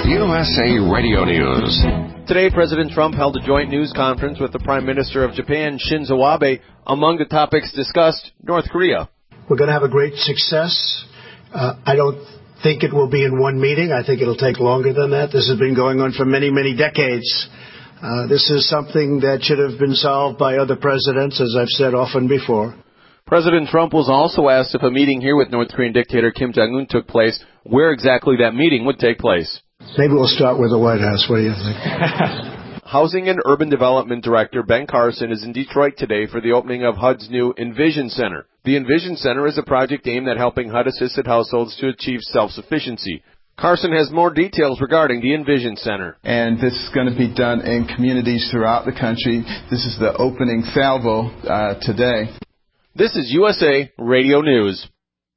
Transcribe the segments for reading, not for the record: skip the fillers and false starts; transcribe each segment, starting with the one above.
USA Radio News. Today, President Trump held a joint news conference with the Prime Minister of Japan, Shinzo Abe. Among the topics discussed, North Korea. We're going to have a great success. I don't think it will be in one meeting. I think it'll take longer than that. This has been going on for many, many decades. This is something that should have been solved by other presidents, as I've said often before. President Trump was also asked if a meeting here with North Korean dictator Kim Jong-un took place, where exactly that meeting would take place. Maybe we'll start with the White House. What do you think? Housing and Urban Development Director Ben Carson is in Detroit today for the opening of HUD's new Envision Center. The Envision Center is a project aimed at helping HUD-assisted households to achieve self-sufficiency. Carson has more details regarding the Envision Center. And this is going to be done in communities throughout the country. This is the opening salvo today. This is USA Radio News.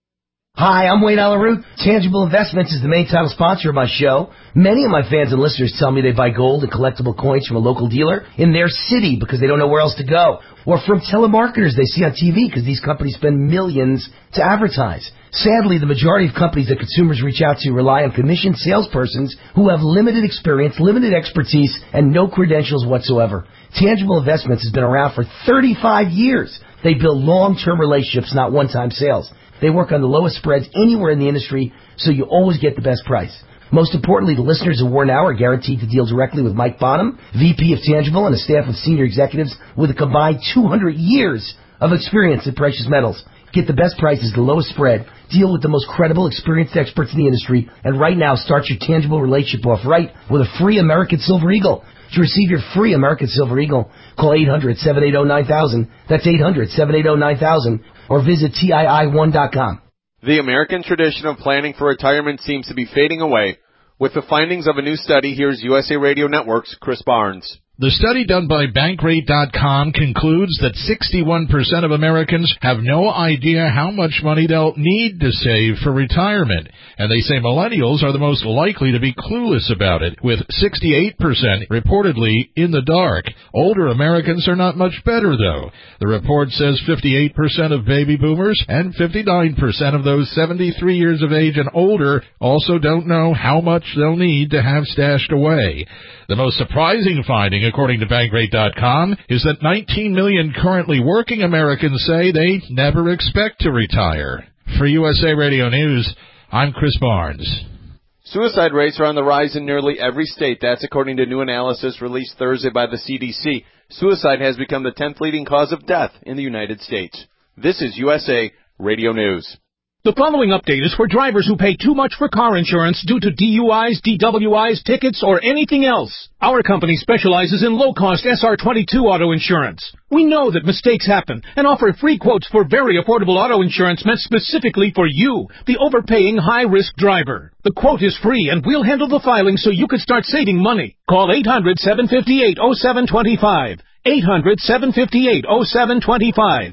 Hi, I'm Wayne Alaroot. Tangible Investments is the main title sponsor of my show. Many of my fans and listeners tell me they buy gold and collectible coins from a local dealer in their city because they don't know where else to go. Or from telemarketers they see on TV because these companies spend millions to advertise. Sadly, the majority of companies that consumers reach out to rely on commissioned salespersons who have limited experience, limited expertise, and no credentials whatsoever. Tangible Investments has been around for 35 years. They build long-term relationships, not one-time sales. They work on the lowest spreads anywhere in the industry, so you always get the best price. Most importantly, the listeners of War Now are guaranteed to deal directly with Mike Bonham, VP of Tangible, and a staff of senior executives with a combined 200 years of experience in precious metals. Get the best prices, the lowest spread, deal with the most credible, experienced experts in the industry, and right now start your Tangible relationship off right with a free American Silver Eagle. To receive your free American Silver Eagle, call 800-780-9000. That's 800-780-9000. Or visit TII1.com. The American tradition of planning for retirement seems to be fading away. With the findings of a new study, here's USA Radio Network's Chris Barnes. The study done by Bankrate.com concludes that 61% of Americans have no idea how much money they'll need to save for retirement. And they say millennials are the most likely to be clueless about it, with 68% reportedly in the dark. Older Americans are not much better, though. The report says 58% of baby boomers and 59% of those 73 years of age and older also don't know how much they'll need to have stashed away. The most surprising finding, according to Bankrate.com, is that 19 million currently working Americans say they never expect to retire. For USA Radio News, I'm Chris Barnes. Suicide rates are on the rise in nearly every state. That's according to new analysis released Thursday by the CDC. Suicide has become the 10th leading cause of death in the United States. This is USA Radio News. The following update is for drivers who pay too much for car insurance due to DUIs, DWIs, tickets, or anything else. Our company specializes in low-cost SR22 auto insurance. We know that mistakes happen and offer free quotes for very affordable auto insurance meant specifically for you, the overpaying high-risk driver. The quote is free and we'll handle the filing so you can start saving money. Call 800-758-0725. 800-758-0725.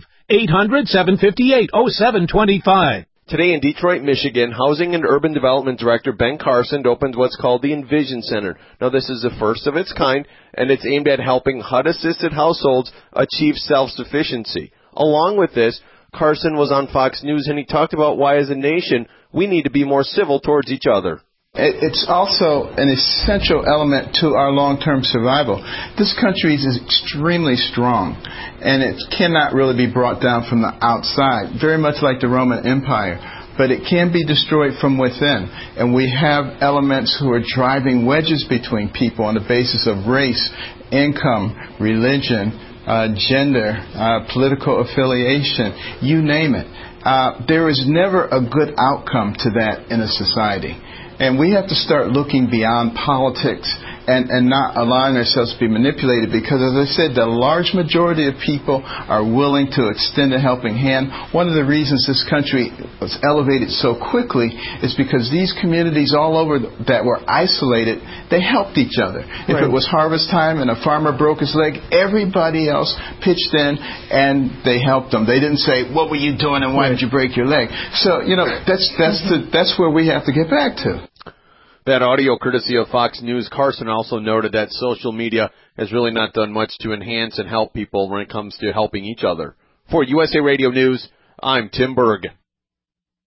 800-758-0725. Today in Detroit, Michigan, Housing and Urban Development Director Ben Carson opened what's called the Envision Center. Now, this is the first of its kind, and it's aimed at helping HUD-assisted households achieve self-sufficiency. Along with this, Carson was on Fox News, and he talked about why, as a nation, we need to be more civil towards each other. It's also an essential element to our long-term survival. This country is extremely strong, and it cannot really be brought down from the outside, very much like the Roman Empire. But it can be destroyed from within. And we have elements who are driving wedges between people on the basis of race, income, religion, gender, political affiliation, you name it. There is never a good outcome to that in a society. And we have to start looking beyond politics and not allowing ourselves to be manipulated, because, as I said, the large majority of people are willing to extend a helping hand. One of the reasons this country was elevated so quickly is because these communities all over that were isolated, they helped each other. If it was harvest time and a farmer broke his leg, everybody else pitched in and they helped them. They didn't say, "What were you doing and why did you break your leg?" So, that's where we have to get back to. That audio courtesy of Fox News. Carson also noted that social media has really not done much to enhance and help people when it comes to helping each other. For USA Radio News, I'm Tim Berg.